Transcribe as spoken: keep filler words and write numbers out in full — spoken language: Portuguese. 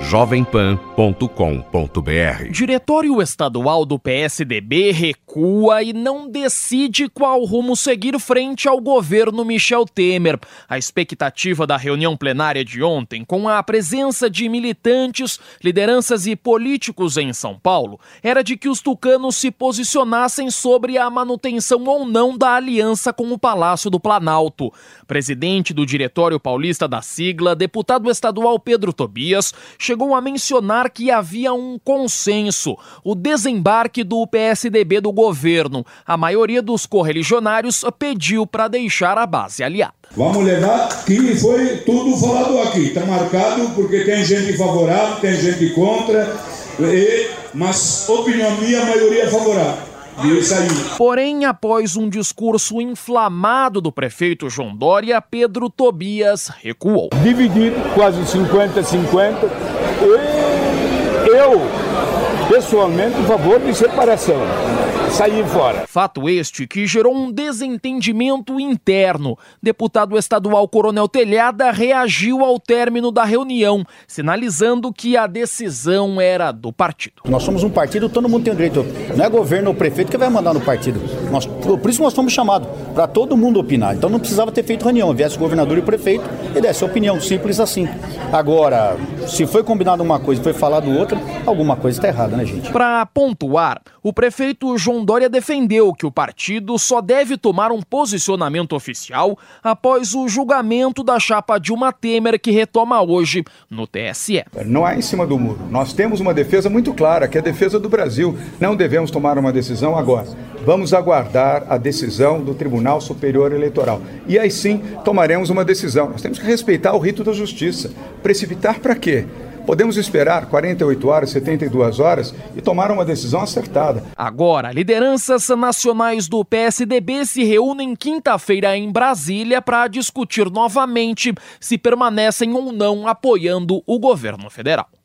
jovem pan ponto com ponto b r. Diretório estadual do P S D B recua e não decide qual rumo seguir frente ao governo Michel Temer. A expectativa da reunião plenária de ontem, com a presença de militantes, lideranças e políticos em São Paulo, era de que os tucanos se posicionassem sobre a manutenção ou não da aliança com o Palácio do Planalto. Presidente do Diretório Paulista da sigla, deputado estadual Pedro Tobias, chegou a mencionar que havia um consenso, o desembarque do P S D B do governo. A maioria dos correligionários pediu para deixar a base aliada. Vamos levar que foi tudo falado aqui, está marcado porque tem gente favorável, tem gente contra, e, mas opinião minha, a maioria é favorável. Porém, após um discurso inflamado do prefeito João Dória, Pedro Tobias recuou. Dividido, quase cinquenta a cinquenta, eu, pessoalmente, a favor de separação, sair fora. Fato este que gerou um desentendimento interno. Deputado estadual Coronel Telhada reagiu ao término da reunião, sinalizando que a decisão era do partido. Nós somos um partido, todo mundo tem o direito. Não é governo ou prefeito que vai mandar no partido. Nós, por isso nós fomos chamados, para todo mundo opinar. Então não precisava ter feito reunião. Viesse o governador e o prefeito e desse opinião, simples assim. Agora, se foi combinado uma coisa e foi falado outra, alguma coisa está errada, né, gente? Para pontuar, o prefeito João Dória defendeu que o partido só deve tomar um posicionamento oficial após o julgamento da chapa Dilma Temer, que retoma hoje no T S E. Não é em cima do muro. Nós temos uma defesa muito clara, que é a defesa do Brasil. Não devemos tomar uma decisão agora. Vamos aguardar a decisão do Tribunal Superior Eleitoral. E aí sim tomaremos uma decisão. Nós temos que respeitar o rito da justiça. Precipitar para quê? Podemos esperar quarenta e oito horas, setenta e duas horas e tomar uma decisão acertada. Agora, lideranças nacionais do P S D B se reúnem quinta-feira em Brasília para discutir novamente se permanecem ou não apoiando o governo federal.